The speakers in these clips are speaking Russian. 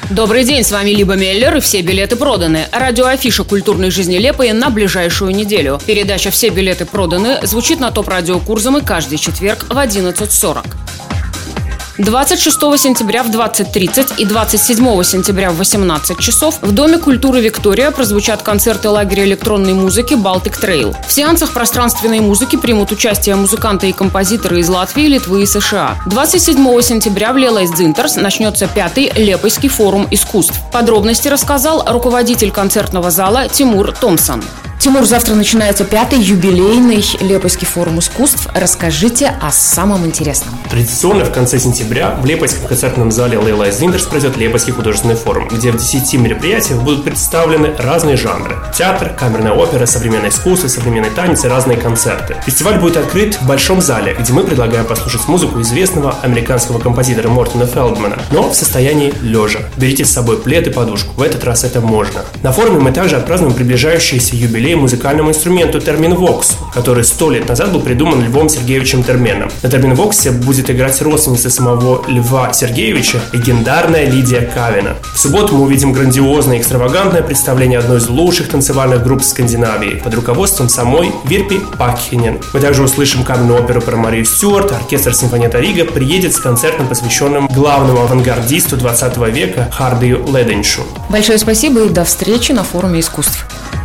Добрый день, с вами Либа Меллер, и все билеты проданы. Радиоафиша культурной жизни Лепои на ближайшую неделю. Передача «Все билеты проданы» звучит на ТОП-радио Курзамы каждый четверг в 11:40. 26 сентября в 20:30 и 27 сентября в 18 часов в Доме культуры «Виктория» прозвучат концерты лагеря электронной музыки «Балтик Трейл». В сеансах пространственной музыки примут участие музыканты и композиторы из Латвии, Литвы и США. 27 сентября в Лелайс Дзинтерс начнется 5-й Лепойский форум искусств. Подробности рассказал руководитель концертного зала Тимур Томсон. Тимур, завтра начинается 5-й юбилейный Лепойский форум искусств. Расскажите о самом интересном. Традиционно в конце сентября в Лепойском концертном зале Лелайс Дзинтерс пройдет Лепойский художественный форум, где в 10 мероприятиях будут представлены разные жанры. Театр, камерная опера, современное искусство, современный танец и разные концерты. Фестиваль будет открыт в большом зале, где мы предлагаем послушать музыку известного американского композитора Мортона Фелдмана, но в состоянии лежа. Берите с собой плед и подушку, в этот раз это можно. На форуме мы также отпразднуем приближающийся юбилей музыкальному инструменту терминвоксу, который 100 лет назад был придуман Львом Сергеевичем Терменом. На терминвоксе будет играть родственница самого Льва Сергеевича, легендарная Лидия Кавина. В субботу мы увидим грандиозное и экстравагантное представление одной из лучших танцевальных групп Скандинавии под руководством самой Вирпи Пакхинен. Мы также услышим камерную оперу про Марию Стюарт. Оркестр Симфониetta Рига приедет с концертом, посвященным главному авангардисту 20 века Хардию Леденшу. Большое спасибо и до встречи на форуме искусств.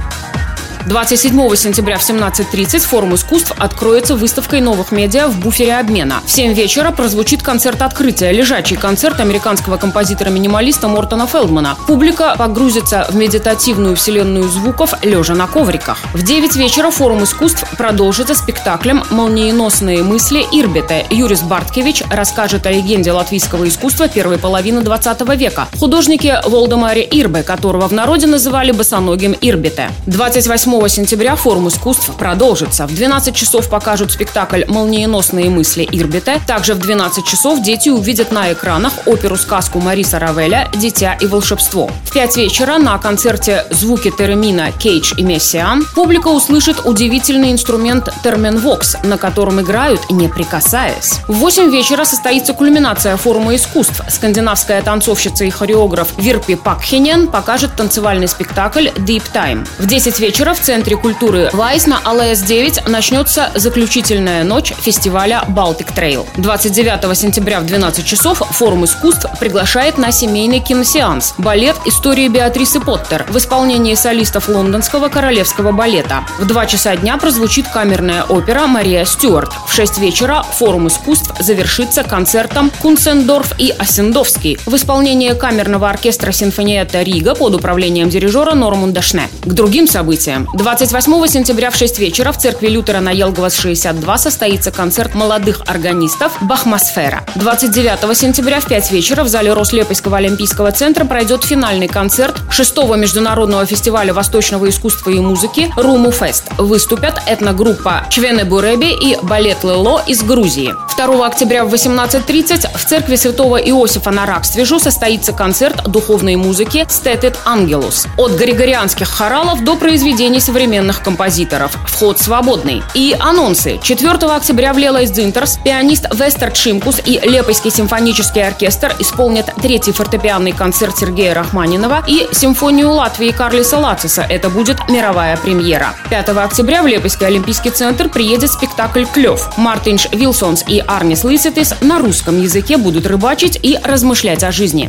27 сентября в 17:30 форум искусств откроется выставкой новых медиа в буфере обмена. В 7 вечера прозвучит концерт открытия, лежачий концерт американского композитора-минималиста Мортона Фелдмана. Публика погрузится в медитативную вселенную звуков, лежа на ковриках. В 9 вечера форум искусств продолжится спектаклем «Молниеносные мысли Ирбите». Юрис Барткевич расскажет о легенде латвийского искусства первой половины 20 века, художнике Волдемаре Ирбе, которого в народе называли босоногим Ирбите. 28 сентября форум искусств продолжится. В 12 часов покажут спектакль «Молниеносные мысли Ирбите». Также в 12 часов дети увидят на экранах оперу-сказку Мариса Равеля «Дитя и волшебство». В 5 вечера на концерте «Звуки Теремина, Кейдж и Мессиан» публика услышит удивительный инструмент терминвокс, на котором играют, не прикасаясь. В 8 вечера состоится кульминация форума искусств. Скандинавская танцовщица и хореограф Вирпи Пакхинен покажет танцевальный спектакль «Deep Time». В 10 вечера в Центре культуры Вайс на АЛС-9 начнется заключительная ночь фестиваля «Балтик Трейл». 29 сентября в 12 часов форум искусств приглашает на семейный киносеанс «Балет истории Беатрисы Поттер» в исполнении солистов лондонского королевского балета. В 2 часа дня прозвучит камерная опера «Мария Стюарт». В 6 вечера форум искусств завершится концертом «Кунцендорф и Осендовский» в исполнении камерного оркестра Симфониetta Рига под управлением дирижера Нормунда Шне. К другим событиям. 28 сентября в 6 вечера в церкви Лютера на Елговас 62 состоится концерт молодых органистов «Бахмасфера». 29 сентября в 5 вечера в зале Рослепойского олимпийского центра пройдет финальный концерт 6-го международного фестиваля восточного искусства и музыки «Руму Фест». Выступят этногруппа «Чвене Буреби» и «Балет Лело» из Грузии. 2 октября в 18:30 в церкви святого Иосифа на Ракствежу состоится концерт духовной музыки «Стетит Ангелус». От григорианских хоралов до произведений современных композиторов. Вход свободный. И анонсы. 4 октября в Лелайс Дзинтерс пианист Вестер Шимкус и Лепойский симфонический оркестр исполнят 3-й фортепианный концерт Сергея Рахманинова и симфонию Латвии Карлиса Лациса. Это будет мировая премьера. 5 октября в Лепойский олимпийский центр приедет спектакль «Клёв». Мартинш Вилсонс и Арнис Лиситис на русском языке будут рыбачить и размышлять о жизни.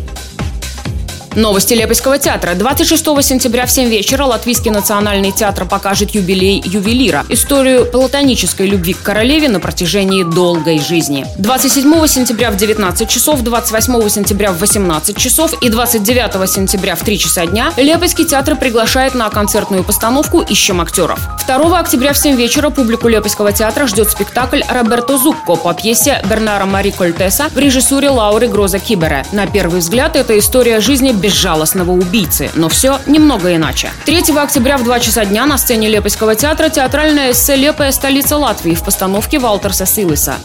Новости Лепойского театра. 26 сентября в 7 вечера Латвийский национальный театр покажет юбилей ювелира. Историю платонической любви к королеве на протяжении долгой жизни. 27 сентября в 19 часов, 28 сентября в 18 часов и 29 сентября в 3 часа дня Лепойский театр приглашает на концертную постановку «Ищем актеров». 2 октября в 7 вечера публику Лепойского театра ждет спектакль «Роберто Зукко» по пьесе Бернара Мари Кольтеса в режиссуре Лауры Гроза Кибере. На первый взгляд, это история жизни безжалостного убийцы, но все немного иначе. 3 октября в 2 часа дня на сцене Лепойского театра театральное эссе «Лепая столица Латвии» в постановке Валтерса Силиса.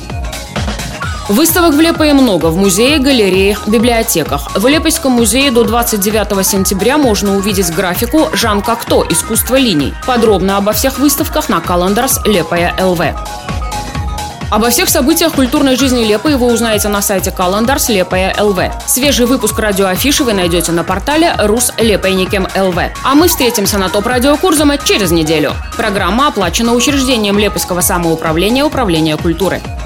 Выставок в Лепое много, в музее, галереях, библиотеках. В Лепойском музее до 29 сентября можно увидеть графику «Жан Кокто. Искусство линий». Подробно обо всех выставках на Calendars Лепая ЛВ. Обо всех событиях культурной жизни Лепой вы узнаете на сайте Календарс Лепая ЛВ. Свежий выпуск радиоафиши вы найдете на портале Руслепейникем ЛВ. А мы встретимся на ТОП-радио Курзама через неделю. Программа оплачена учреждением Лепойского самоуправления Управления культуры.